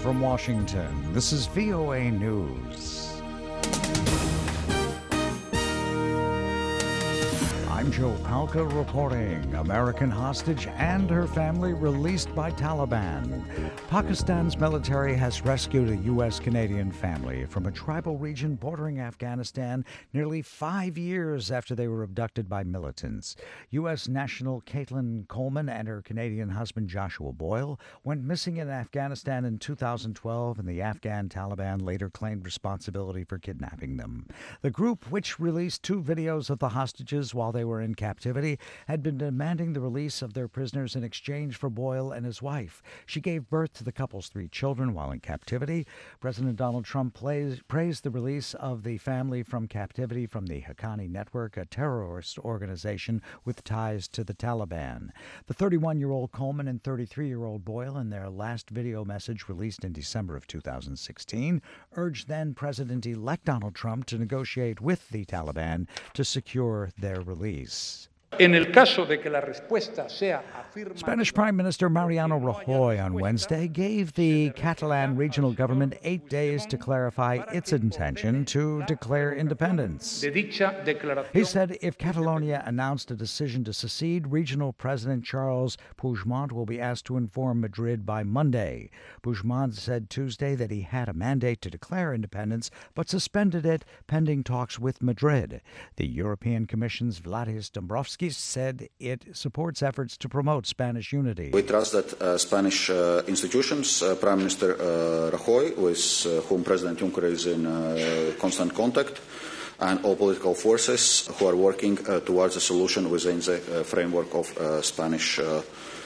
from Washington, this is VOA News. I'm Joe Palca reporting. American hostage and her family released by Taliban. Pakistan's military has rescued a U.S.-Canadian family from a tribal region bordering Afghanistan nearly 5 years after they were abducted by militants. U.S. national Caitlin Coleman and her Canadian husband Joshua Boyle went missing in Afghanistan in 2012, and the Afghan Taliban later claimed responsibility for kidnapping them. The group, which released 2 videos of the hostages while they were in captivity, had been demanding the release of their prisoners in exchange for Boyle and his wife. She gave birth to the couple's 3 children while in captivity. President Donald Trump praised the release of the family from captivity from the Haqqani Network, a terrorist organization with ties to the Taliban. The 31-year-old Coleman and 33-year-old Boyle, in their last video message released in December of 2016, urged then-President-elect Donald Trump to negotiate with the Taliban to secure their release. Spanish Prime Minister Mariano Rajoy on Wednesday gave the Catalan regional government 8 days to clarify its intention to declare independence. He said if Catalonia announced a decision to secede, regional President Charles Puigdemont will be asked to inform Madrid by Monday. Puigdemont said Tuesday that he had a mandate to declare independence, but suspended it pending talks with Madrid. The European Commission's Valdis Dombrovskis said it supports efforts to promote Spanish unity. We trust that Spanish institutions, Prime Minister Rajoy, with whom President Juncker is in constant contact, and all political forces who are working towards a solution within the framework of Spanish